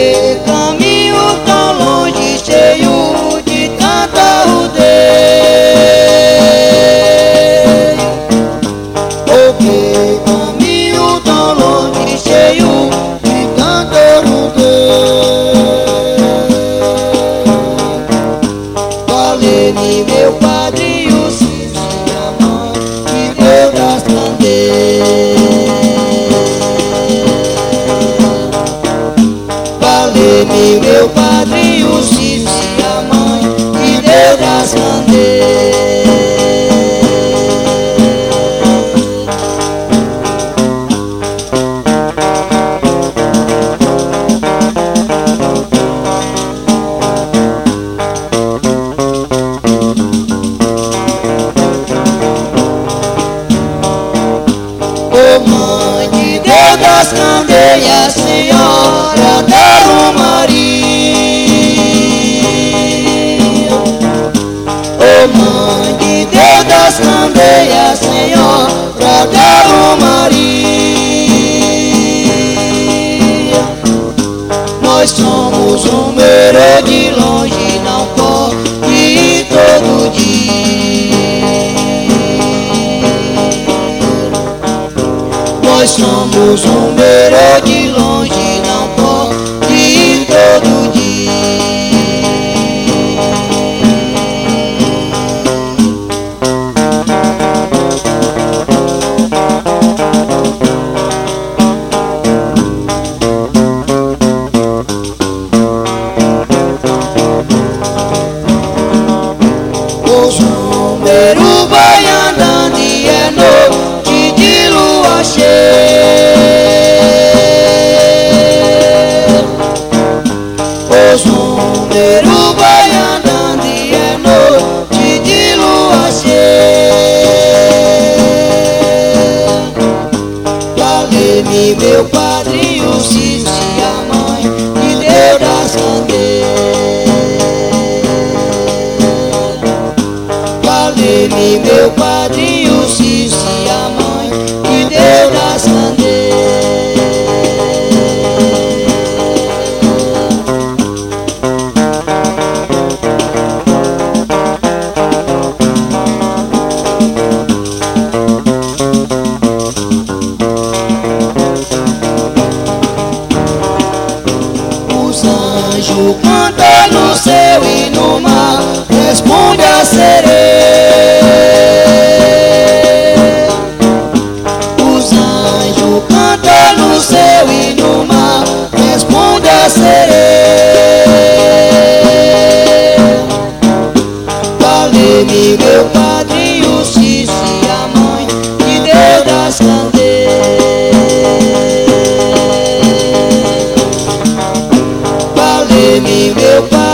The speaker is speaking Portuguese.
que caminho tão longe, cheio de tanta rodeio? Por que caminho tão longe, cheio de tanta rodeio? Falei-me, meu padrinho, se a mãe que Deus das candeias. Falei-me, meu padrinho, se a mãe que Deus das candeias. Mãe de Deus das candeias, Senhora da Romaria. Oh, Mãe de Deus das candeias, Senhora da Romaria. Nós somos um meio de longe, não pode ir todo dia. Nós somos um meio de longe, não pode ir todo dia. Os números vai andando e é noite de lua cheia. Os números vai andando e é noite de lua cheia. Falei-me, meu padrinho, se a mãe que Deus das candeias. Falei-me, meu padrinho, se a mãe que Deus das candeias. Os anjos cantam no céu e no mar, responde a sereia. Os anjos cantam no céu e no mar, responde a sereia. Falei-me, meu padrinho, se a mãe que Deus das candeias. Falei-me, meu padrinho,